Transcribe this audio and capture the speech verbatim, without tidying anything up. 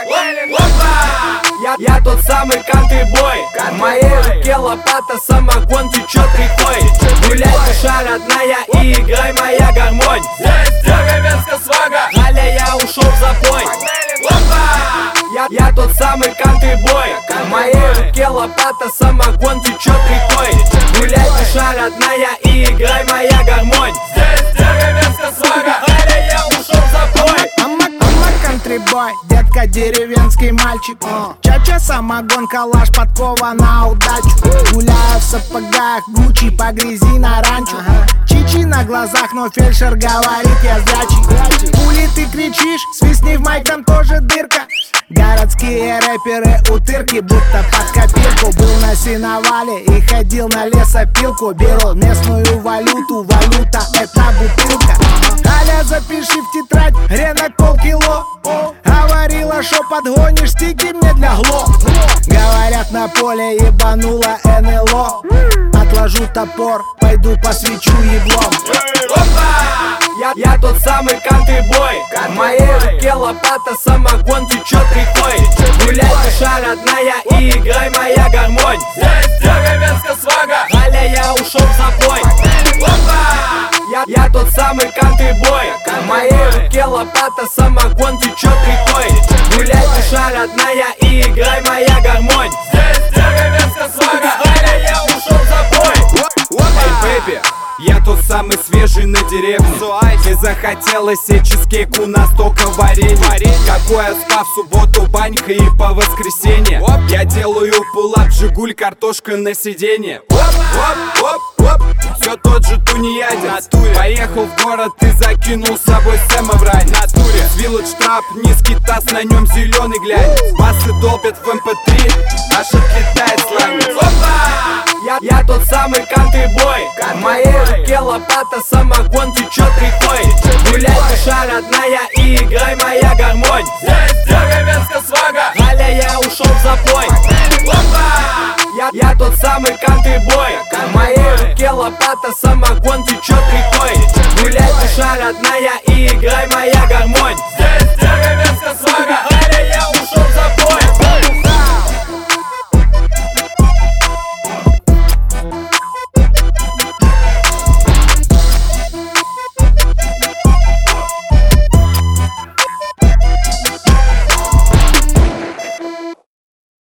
Погнали! Я, я тот самый кантри-бой. В моей руке лопата, самогон течет рекой. Гуляй, душа родная, и играй моя гармонь. Здесь деревенская свага, Галя, я ушел в запой. Я, я тот самый кантри-бой. В моей руке лопата, самогон течет рекой. Гуляй, душа родная, и играй моя гармонь. Здесь деревенская свага, Галя, я ушел в запой. Кантрибой, детка, деревенский мальчик. Чача, самогон, калаш, подкова на удачу. Гуляю в сапогах, Гуччи по грязи на ранчо. Чичи на глазах, но фельдшер говорит, я зрячий. Пули ты кричишь, свистни в майк, там тоже дырка. Городские рэперы утырки, будто под копирку. Был на сеновале и ходил на лесопилку. Беру местную валюту, валюта это бутылка. Аля, запиши в тетрадь, ренок полкило. Говорила, шо подгонишь стики мне для гло. Говорят, на поле ебанула эн эл о. Отложу топор, пойду посвечу еблом. Я, я тот самый кантри-бой. В моей руке лопата, самогон течет рекой. Гуляй, душа родная, и играй моя гармонь. Здесь деревенская свага, Галя, я ушел в запой. Я, я тот самый кантри-бой. В моей руке лопата, самогон течет рекой. Гуляй, душа родная, и играй моя гармонь. Здесь деревенская свага, Галя, я ушел в запой. Эй, бэйби, я тот самый свежий на деревне. Мне захотелось себе чизкейк, у нас только варенье. Какой я спа в субботу, банька и по воскресенье. Я делаю пулап, жигуль, картошка на сиденье. Все тот же тунеядец. Поехал в город и закинул с собой Сэма в рай. Вилледж трап, низкий таз, на нем зеленый глянец. Басы долбят в эм пэ три, аж отлетает сланец. Я, я тот самый кантри-бой. В моей руке лопата, самогон течет рекой. Гуляй, душа родная, и играй моя гармонь. Здесь деревенская свага, Галя, я ушел в запой. Я, я тот самый кантри-бой. В моей руке лопата, самогон течет рекой. Гуляй, душа родная, и играй моя гармонь.